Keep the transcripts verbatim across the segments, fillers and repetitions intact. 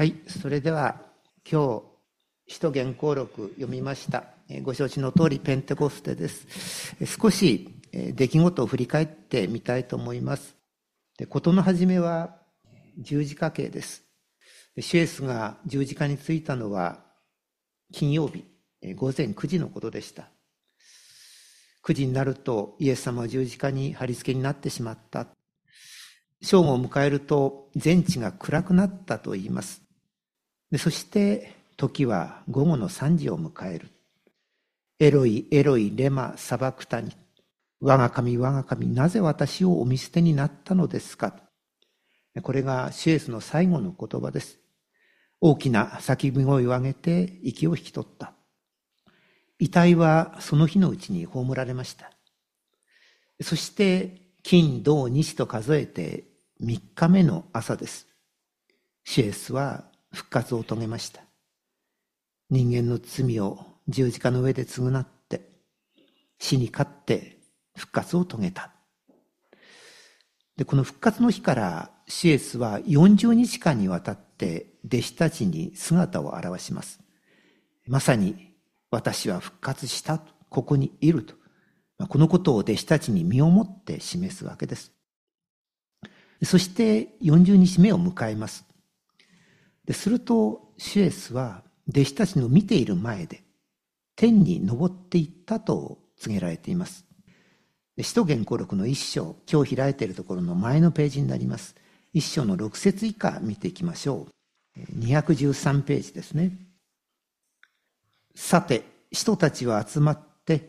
はい、それでは今日使徒言行録読みました。ご承知の通りペンテコステです。少し出来事を振り返ってみたいと思います。で、事の始めは十字架刑です。主イエスが十字架についたのは金曜日午前くじのことでした。くじになるとイエス様は十字架に貼り付けになってしまった。正午を迎えると全地が暗くなったと言います。でそして時は午後のさんじを迎える。エロイエロイレマサバクタニ、我が神我が神、なぜ私をお見捨てになったのですか。これが主イエスの最後の言葉です。大きな叫び声を上げて息を引き取った。遺体はその日のうちに葬られました。そして金土日と数えてみっかめの朝です。主イエスは復活を遂げました。人間の罪を十字架の上で償って死に勝って復活を遂げた。でこの復活の日から主イエスはよんじゅうにちかんにわたって弟子たちに姿を現します。まさに私は復活したと、ここにいると、このことを弟子たちに身をもって示すわけです。そしてよんじゅうにちめを迎えます。ですると主イエスは弟子たちの見ている前で天に昇っていったと告げられています。使徒言行録の一章、今日開いているところの前のページになります。一章のろく節以下見ていきましょう。にひゃくじゅうさんページですね。さて使徒たちは集まって、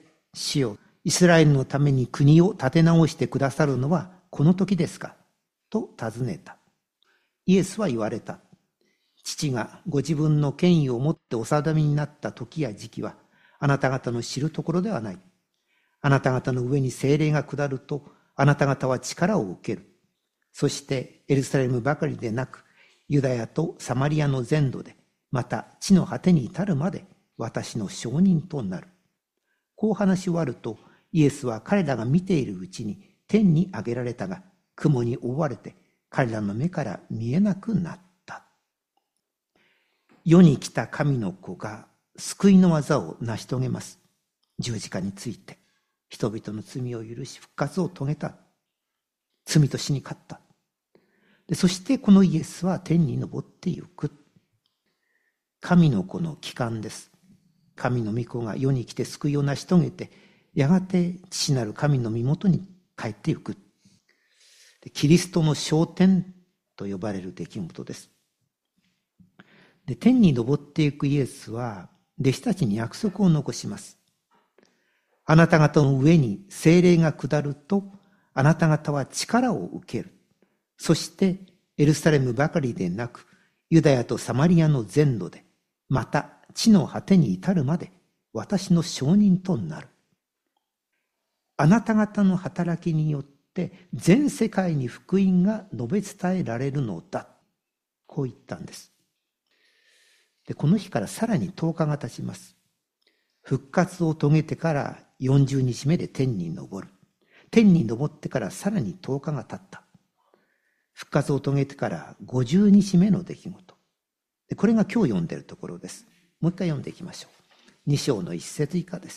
主よ、イスラエルのために国を立て直してくださるのはこの時ですかと尋ねた。イエスは言われた。父がご自分の権威をもってお定めになった時や時期はあなた方の知るところではない。あなた方の上に聖霊が下るとあなた方は力を受ける。そしてエルサレムばかりでなくユダヤとサマリアの全土で、また地の果てに至るまで私の証人となる。こう話し終わるとイエスは彼らが見ているうちに天に上げられたが、雲に覆われて彼らの目から見えなくなった。世に来た神の子が救いの技を成し遂げます。十字架について人々の罪を許し復活を遂げた。罪と死に勝った。でそしてこのイエスは天に昇ってゆく。神の子の帰還です。神の御子が世に来て救いを成し遂げて、やがて父なる神の身元に帰ってゆく。キリストの昇天と呼ばれる出来事です。で天に昇っていくイエスは弟子たちに約束を残します。あなた方の上に聖霊が下るとあなた方は力を受ける。そしてエルサレムばかりでなくユダヤとサマリアの全土で、また地の果てに至るまで私の証人となる。あなた方の働きによって全世界に福音が述べ伝えられるのだ。こう言ったんです。でこの日からさらにとおかが経ちます。復活を遂げてからよんじゅうにちめで天に昇る。天に昇ってからさらにとおかが経った。復活を遂げてからごじゅうにちめの出来事。でこれが今日読んでいるところです。もう一回読んでいきましょう。に章のいち節以下です。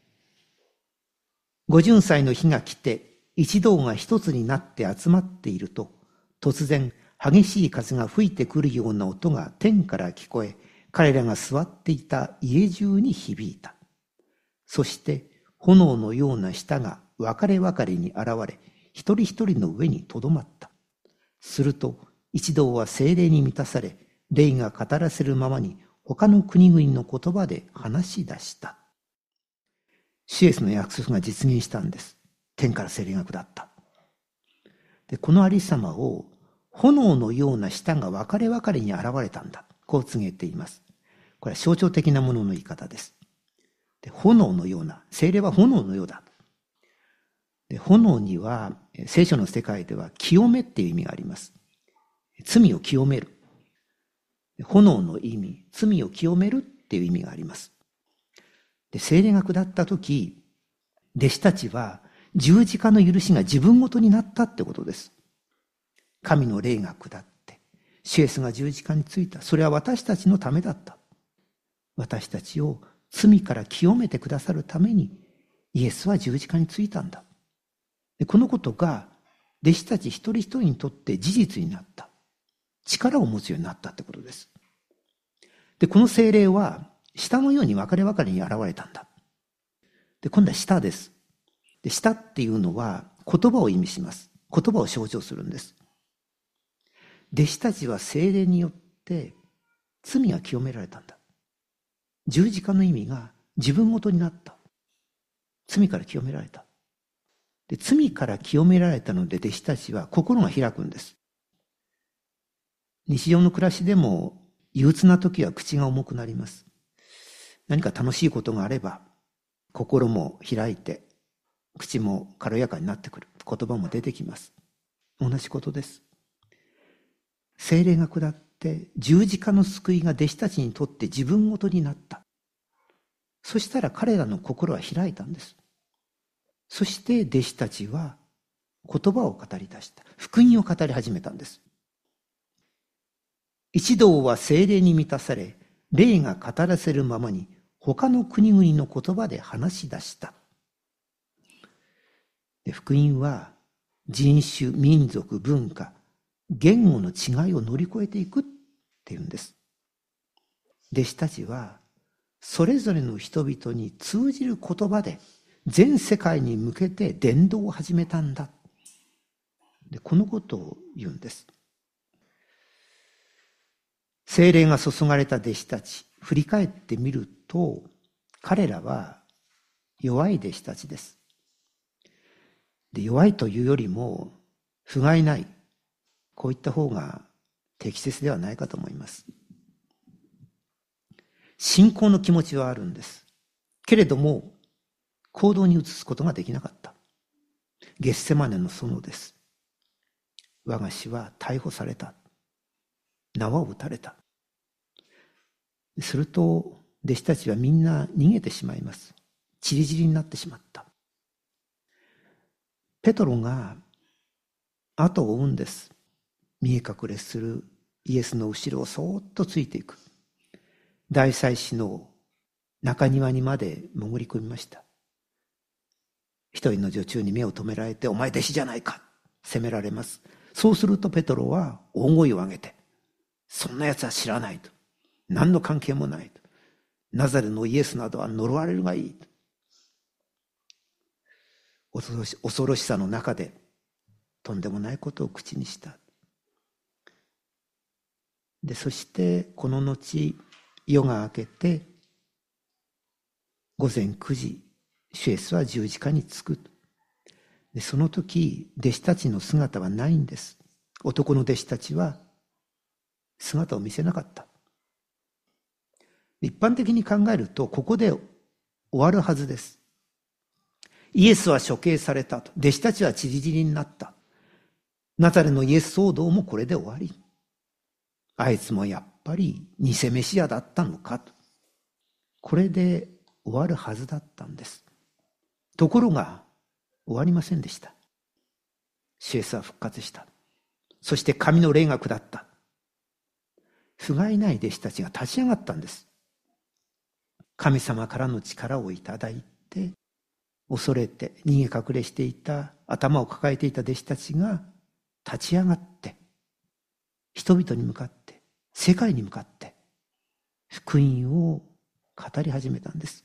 ごじゅっさいの日が来て一同が一つになって集まっていると、突然激しい風が吹いてくるような音が天から聞こえ、彼らが座っていた家中に響いた。そして炎のような舌が分かれ分かれに現れ、一人一人の上にとどまった。すると一同は聖霊に満たされ、霊が語らせるままに他の国々の言葉で話し出した。主イエスの約束が実現したんです。天から聖霊が下った。でこのありさまを炎のような舌が分かれ分かれに現れたんだ。こう告げています。これは象徴的なものの言い方です。で炎のような、聖霊は炎のようだ。で炎には聖書の世界では清めっていう意味があります。罪を清める。炎の意味、罪を清めるっていう意味があります。で聖霊が下った時、弟子たちは十字架の許しが自分ごとになったってことです。神の霊が下って主イエスが十字架についた。それは私たちのためだった。私たちを罪から清めてくださるためにイエスは十字架についたんだ。でこのことが弟子たち一人一人にとって事実になった。力を持つようになったってことです。で、この聖霊は舌のように分かれ分かれに現れたんだ。で、今度は舌です。で、舌っていうのは言葉を意味します。言葉を象徴するんです。弟子たちは聖霊によって罪が清められたんだ。十字架の意味が自分ごとになった。罪から清められた。で、罪から清められたので弟子たちは心が開くんです。日常の暮らしでも憂鬱な時は口が重くなります。何か楽しいことがあれば心も開いて口も軽やかになってくる。言葉も出てきます。同じことです。聖霊が下って十字架の救いが弟子たちにとって自分ごとになった。そしたら彼らの心は開いたんです。そして弟子たちは言葉を語り出した。福音を語り始めたんです。一同は聖霊に満たされ、霊が語らせるままに他の国々の言葉で話し出した。で、福音は人種、民族、文化、言語の違いを乗り越えていくっていうんです。弟子たちはそれぞれの人々に通じる言葉で全世界に向けて伝道を始めたんだ。で、このことを言うんです。聖霊が注がれた弟子たち、振り返ってみると、彼らは弱い弟子たちです。で、弱いというよりも、不甲斐ない。こういった方が適切ではないかと思います。信仰の気持ちはあるんです。けれども、行動に移すことができなかった。ゲッセマネの園です。我が師は逮捕された。縄を打たれた。すると、弟子たちはみんな逃げてしまいます。散り散りになってしまった。ペトロが後を追うんです。見え隠れするイエスの後ろをそーっとついていく。大祭司の中庭にまで潜り込みました。一人の女中に目を留められて、お前弟子じゃないか、責められます。そうするとペトロは大声を上げて、そんな奴は知らないと。何の関係もないと。ナザレのイエスなどは呪われるがいいと。恐ろし、恐ろしさの中でとんでもないことを口にした。で、そしてこの後、夜が明けて午前くじ、主イエスは十字架につく。で、その時弟子たちの姿はないんです。男の弟子たちは姿を見せなかった。一般的に考えるとここで終わるはずです。イエスは処刑されたと。弟子たちは散り散りになった。ナザレのイエス騒動もこれで終わり。あいつもやっぱり偽メシアだったのかと。これで終わるはずだったんです。ところが終わりませんでした。主イエスは復活した。そして神の霊が下った。不甲斐ない弟子たちが立ち上がったんです。神様からの力をいただいて、恐れて逃げ隠れしていた、頭を抱えていた弟子たちが立ち上がって、人々に向かって、世界に向かって、福音を語り始めたんです。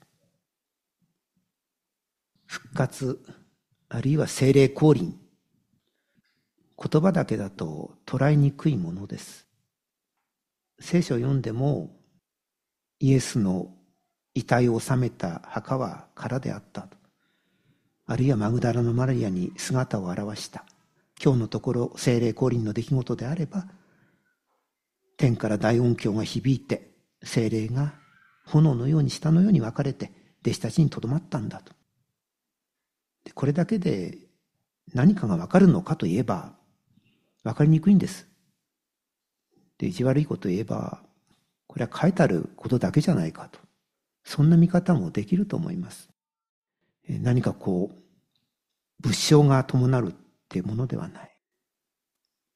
復活、あるいは聖霊降臨。言葉だけだと捉えにくいものです。聖書を読んでも、イエスの遺体を納めた墓は空であったと。あるいはマグダラのマリアに姿を現した。今日のところ聖霊降臨の出来事であれば、天から大音響が響いて、聖霊が炎のように下のように分かれて弟子たちにとどまったんだと。で、これだけで何かが分かるのかといえば分かりにくいんです。で、意地悪いことを言えば、これは書いてあることだけじゃないかと。そんな見方もできると思います。何かこう物証が伴うっていうものではない。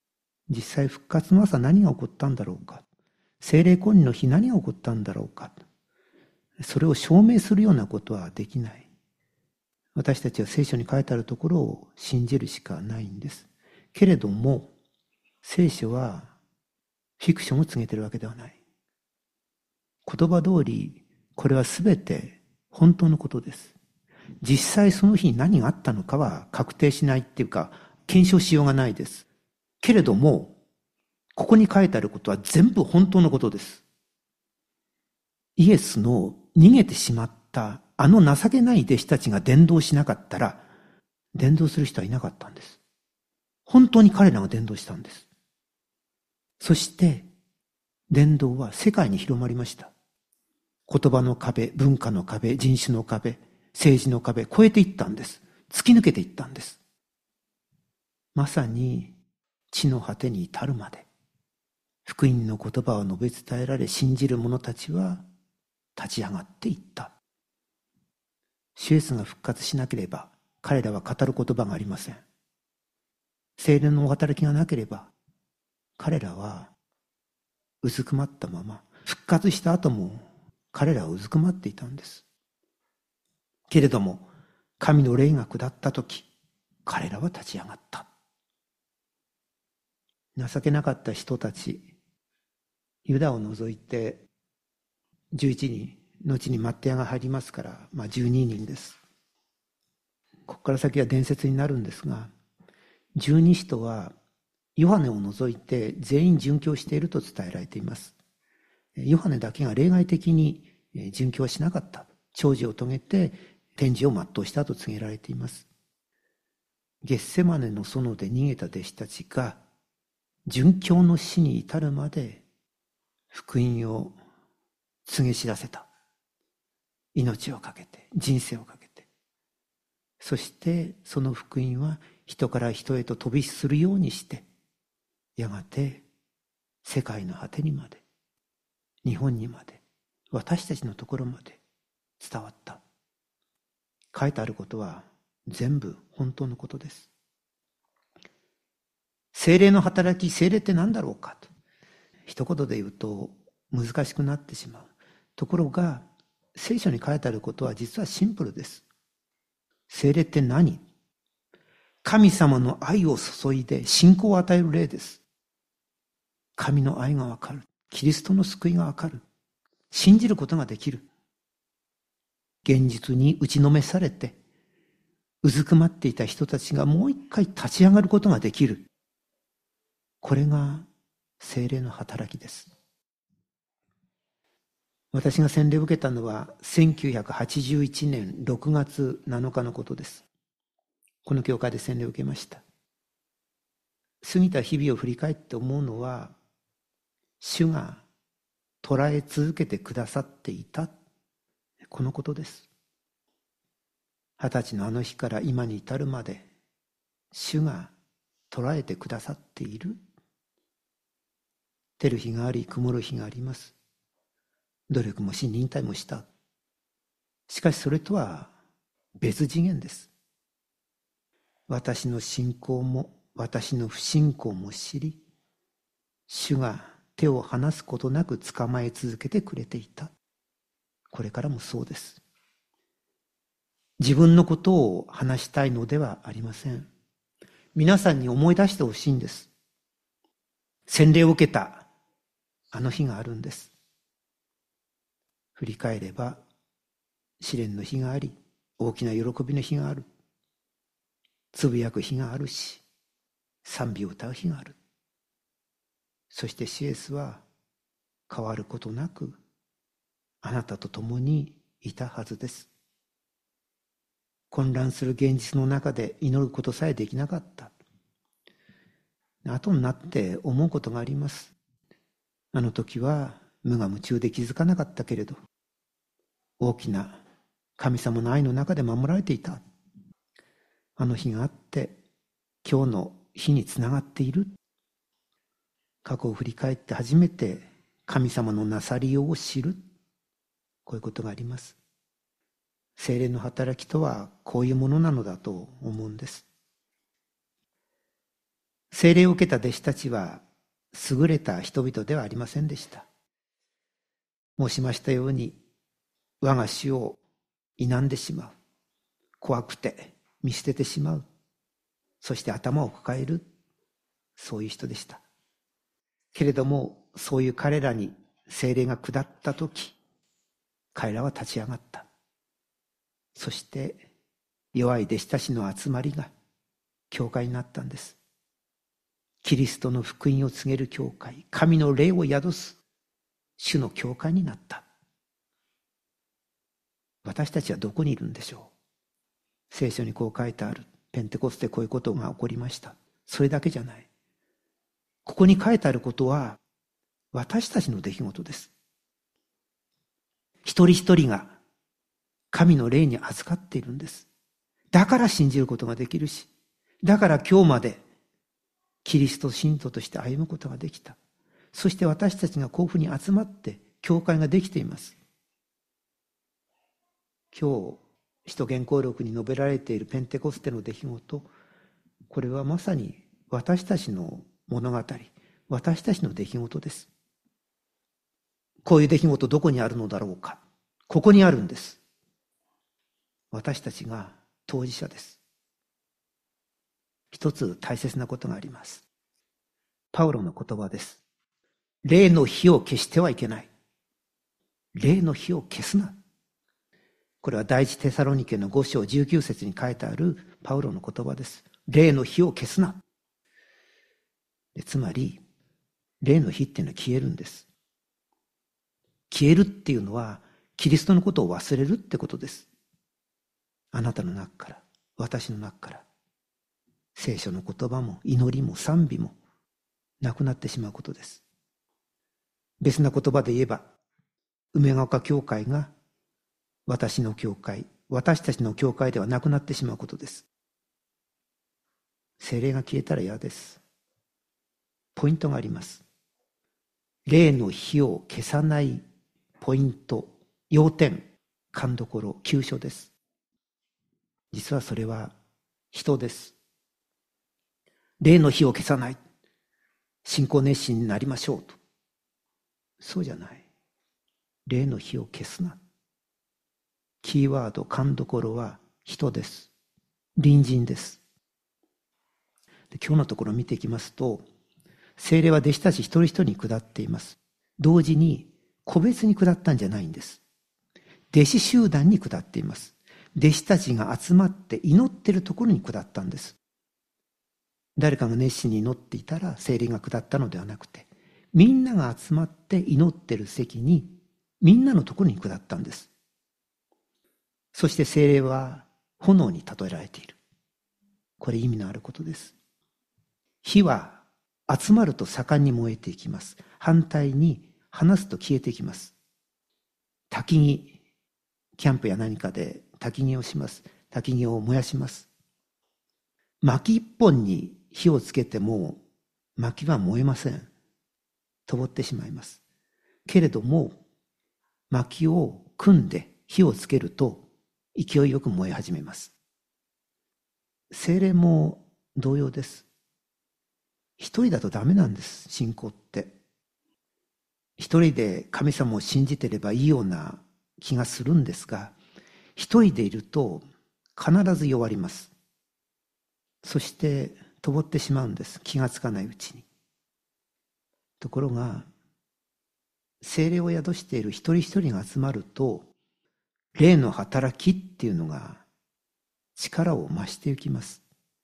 実際復活の朝何が起こったんだろうか。聖霊降臨の日何が起こったんだろうか。それを証明するようなことはできない。私たちは聖書に書いてあるところを信じるしかないんです。けれども、聖書はフィクションを告げているわけではない。言葉通り、これはすべて本当のことです。実際その日に何があったのかは確定しないっていうか、検証しようがないです。けれども、ここに書いてあることは全部本当のことです。イエスの逃げてしまったあの情けない弟子たちが伝道しなかったら、伝道する人はいなかったんです。本当に彼らが伝道したんです。そして、伝道は世界に広まりました。言葉の壁、文化の壁、人種の壁、政治の壁、越えていったんです。突き抜けていったんです。まさに地の果てに至るまで、福音の言葉を述べ伝えられ、信じる者たちは立ち上がっていった。主イエスが復活しなければ、彼らは語る言葉がありません。聖霊のお働きがなければ、彼らはうずくまったまま、復活した後も彼らはうずくまっていたんです。けれども、神の霊が下ったとき、彼らは立ち上がった。情けなかった人たち、ユダを除いてじゅういちにん、後にマッテヤが入りますから、まあじゅうににんです。ここから先は伝説になるんですが、十二使徒はヨハネを除いて全員殉教していると伝えられています。ヨハネだけが例外的に殉教はしなかった。長寿を遂げて天寿を全うしたと告げられています。ゲッセマネの園で逃げた弟子たちが殉教の死に至るまで福音を告げ知らせた。命をかけて、人生をかけて。そしてその福音は人から人へと飛び火するようにして、やがて世界の果てにまで、日本にまで、私たちのところまで伝わった。書いてあることは全部本当のことです。聖霊の働き、聖霊って何だろうかと一言で言うと難しくなってしまう。ところが聖書に書いてあることは実はシンプルです。聖霊って何？神様の愛を注いで信仰を与える霊です。神の愛がわかる。キリストの救いがわかる。信じることができる。現実に打ちのめされてうずくまっていた人たちがもう一回立ち上がることができる。これが聖霊の働きです。私が洗礼を受けたのはせんきゅうひゃくはちじゅういちねんろくがつなのかのことです。この教会で洗礼を受けました。過ぎた日々を振り返って思うのは、主が捉え続けてくださっていた、このことです。二十歳のあの日から今に至るまで、主が捉えてくださっている。照る日があり、曇る日があります。努力もし、忍耐もした。しかしそれとは別次元です。私の信仰も私の不信仰も知り、主が手を離すことなく捕まえ続けてくれていた。これからもそうです。自分のことを話したいのではありません。皆さんに思い出してほしいんです。洗礼を受けたあの日があるんです。振り返れば試練の日があり、大きな喜びの日がある。つぶやく日があるし、賛美を歌う日がある。そして主イエスは変わることなくあなたと共にいたはずです。混乱する現実の中で祈ることさえできなかった。後になって思うことがあります。あの時は無我夢中で気づかなかったけれど、大きな神様の愛の中で守られていた。あの日があって今日の日につながっている。過去を振り返って初めて神様のなさりようを知る。こういうことがあります。聖霊の働きとはこういうものなのだと思うんです。 聖霊を受けた弟子たちは優れた人々ではありませんでした。申しましたように、我が主を否んでしまう。怖くて見捨ててしまう。そして頭を抱える。そういう人でした。けれども、そういう彼らに聖霊が下ったとき、彼らは立ち上がった。そして弱い弟子たちの集まりが教会になったんです。キリストの福音を告げる教会、神の霊を宿す主の教会になった。私たちはどこにいるんでしょう。聖書にこう書いてある。ペンテコステこういうことが起こりました。それだけじゃない。ここに書いてあることは私たちの出来事です。一人一人が神の霊に預かっているんです。だから信じることができるし、だから今日までキリスト信徒として歩むことができた。そして私たちがこういうふうに集まって教会ができています。今日使徒言行録に述べられているペンテコステの出来事、これはまさに私たちの物語、私たちの出来事です。こういう出来事どこにあるのだろうか。ここにあるんです。私たちが当事者です。一つ大切なことがあります。パウロの言葉です。霊の火を消してはいけない。霊の火を消すな。これは第一テサロニケのご章じゅうきゅう節に書いてあるパウロの言葉です。霊の火を消すな。でつまり、霊の火っていうのは消えるんです。消えるっていうのは、キリストのことを忘れるってことです。あなたの中から、私の中から、聖書の言葉も祈りも賛美もなくなってしまうことです。別な言葉で言えば、梅ヶ丘教会が私の教会、私たちの教会ではなくなってしまうことです。聖霊が消えたら嫌です。ポイントがあります。霊の火を消さないポイント、要点、勘どころ、急所です。実はそれは人です。霊の火を消さない。信仰熱心になりましょうと。そうじゃない。霊の火を消すな。キーワード、勘どころは人です。隣人です。で今日のところを見ていきますと、聖霊は弟子たち一人一人に下っています。同時に個別に下ったんじゃないんです。弟子集団に下っています。弟子たちが集まって祈っているところに下ったんです。誰かが熱心に祈っていたら聖霊が下ったのではなくて、みんなが集まって祈っている席にみんなのところに下ったんです。そして聖霊は炎に例えられている。これ意味のあることです。火は集まると盛んに燃えていきます。反対に離すと消えていきます。焚き木、キャンプや何かで焚き木をします。焚き木を燃やします。薪一本に火をつけても薪は燃えません。灯ってしまいます。けれども薪を組んで火をつけると勢いよく燃え始めます。聖霊も同様です。一人だとダメなんです、信仰って。一人で神様を信じてればいいような気がするんですが、一人でいると必ず弱ります。そして灯ってしまうんです、気がつかないうちに。ところが聖霊を宿している一人一人が集まると、霊の働きっていうのが力を増していきます。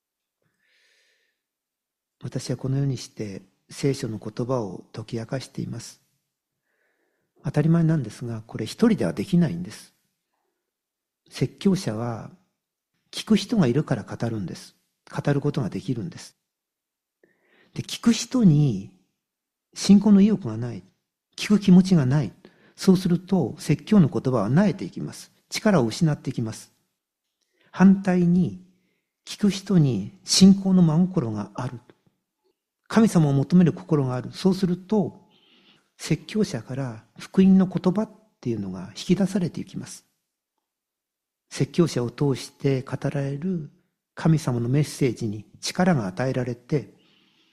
私はこのようにして聖書の言葉を解き明かしています。当たり前なんですが、これ一人ではできないんです。説教者は聞く人がいるから語るんです。語ることができるんです。で、聞く人に信仰の意欲がない、聞く気持ちがない、そうすると説教の言葉は萎えていきます。力を失っていきます。反対に聞く人に信仰の真心がある、神様を求める心がある、そうすると説教者から福音の言葉っていうのが引き出されていきます。説教者を通して語られる神様のメッセージに力が与えられて、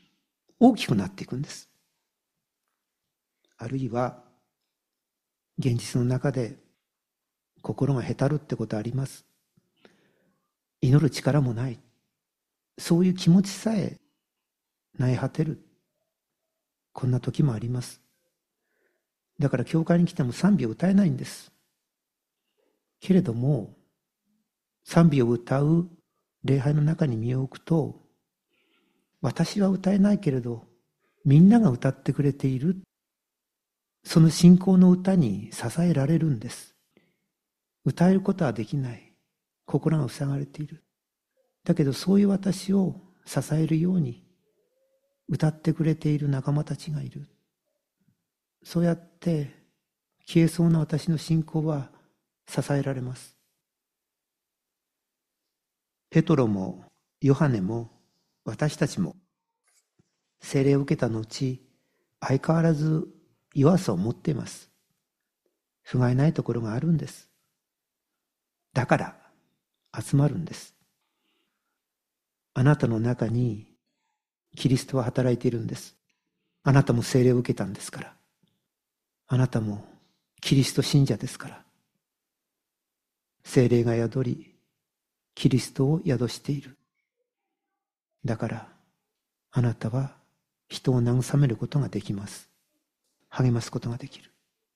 大きくなっていくんです。あるいは現実の中で心がへたるってことあります。祈る力もない。そういう気持ちさえ萎え果てる。こんな時もあります。だから教会に来ても賛美を歌えないんです。けれども、賛美を歌う礼拝の中に身を置くと、私は歌えないけれど、みんなが歌ってくれている。その信仰の歌に支えられるんです。歌えることはできない。心が塞がれている。だけどそういう私を支えるように歌ってくれている仲間たちがいる。そうやって消えそうな私の信仰は支えられます。ペトロもヨハネも私たちも聖霊を受けた後、相変わらず弱さを持っています。不甲斐ないところがあるんです。だから集まるんです。あなたの中にキリストは働いているんです。あなたも聖霊を受けたんですから。あなたもキリスト信者ですから。聖霊が宿り、キリストを宿している。だから、あなたは人を慰めることができます。励ますことができる。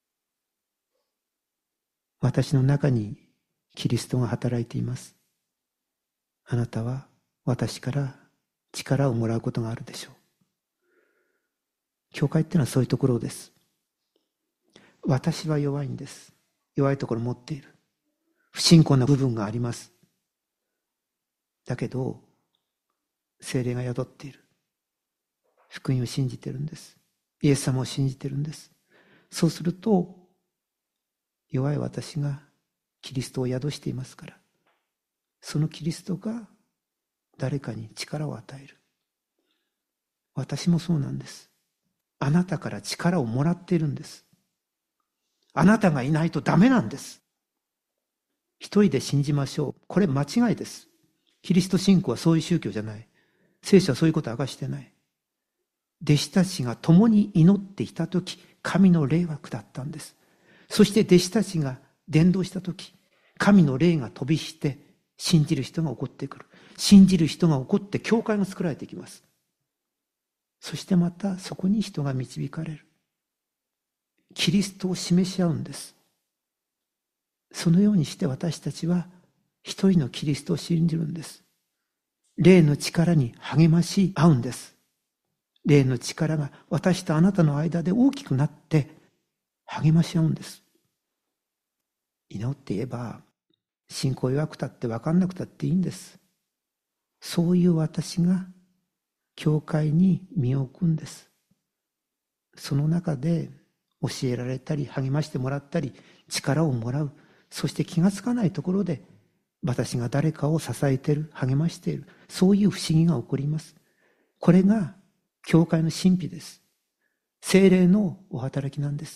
私の中にキリストが働いています。あなたは私から力をもらうことがあるでしょう。教会っていうのはそういうところです。私は弱いんです。弱いところを持っている。不信仰な部分があります。だけど、聖霊が宿っている。福音を信じてるんです。イエス様を信じてるんです。そうすると、弱い私がキリストを宿していますから、そのキリストが誰かに力を与える。私もそうなんです。あなたから力をもらっているんです。あなたがいないとダメなんです。一人で信じましょう。これ間違いです。キリスト信仰はそういう宗教じゃない。聖書はそういうことを明かしてない。弟子たちが共に祈っていたとき、神の霊は下ったんです。そして弟子たちが伝道したとき、神の霊が飛びして、信じる人が起こってくる。信じる人が起こって教会が作られていきます。そしてまたそこに人が導かれる。キリストを示し合うんです。そのようにして私たちは一人のキリストを信じるんです。霊の力に励まし合うんです。霊の力が私とあなたの間で大きくなって励まし合うんです。祈って言えば、信仰弱くたって分かんなくたっていいんです。そういう私が教会に身を置くんです。その中で教えられたり励ましてもらったり力をもらう。そして気がつかないところで私が誰かを支えている、励ましている。そういう不思議が起こります。これが教会の神秘です。聖霊のお働きなんです。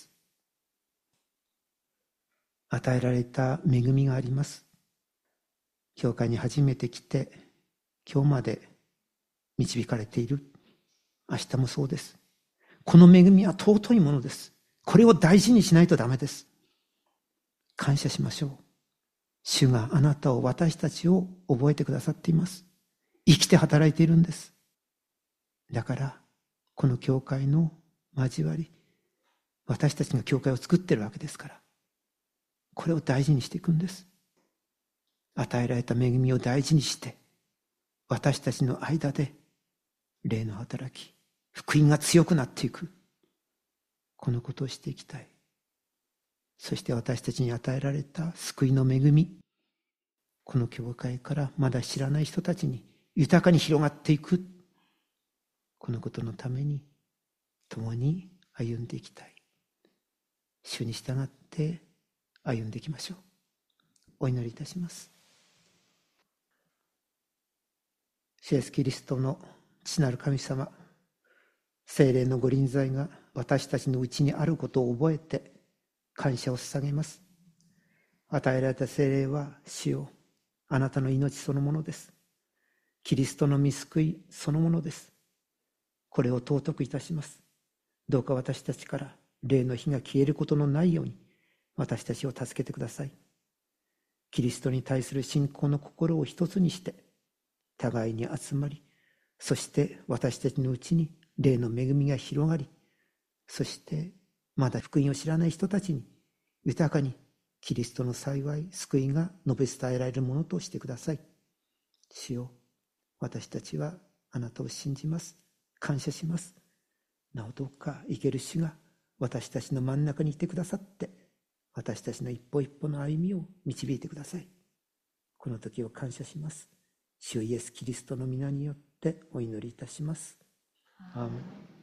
与えられた恵みがあります。教会に初めて来て今日まで導かれている。明日もそうです。この恵みは尊いものです。これを大事にしないとダメです。感謝しましょう。主があなたを、私たちを覚えてくださっています。生きて働いているんです。だからこの教会の交わり、私たちが教会を作っているわけですから、これを大事にしていくんです。与えられた恵みを大事にして私たちの間で霊の働き、福音が強くなっていく、このことをしていきたい。そして私たちに与えられた救いの恵み、この教会からまだ知らない人たちに豊かに広がっていく、このことのために共に歩んでいきたい。主に従って歩んでいきましょう。お祈りいたします。主イエスキリストの父なる神様、聖霊のご臨在が私たちのうちにあることを覚えて感謝を捧げます。与えられた聖霊は主よ、あなたの命そのものです。キリストの御救いそのものです。 これを尊くいたします。どうか私たちから霊の火が消えることのないように私たちを助けてください。キリストに対する信仰の心を一つにして互いに集まり、そして私たちのうちに霊の恵みが広がり、そしてまだ福音を知らない人たちに豊かにキリストの幸い、救いが述べ伝えられるものとしてください。主よ、私たちはあなたを信じます。感謝します。なおどうか生ける主が私たちの真ん中にいてくださって、私たちの一歩一歩の歩みを導いてください。この時を感謝します。主イエスキリストの皆によってお祈りいたします。アーメン。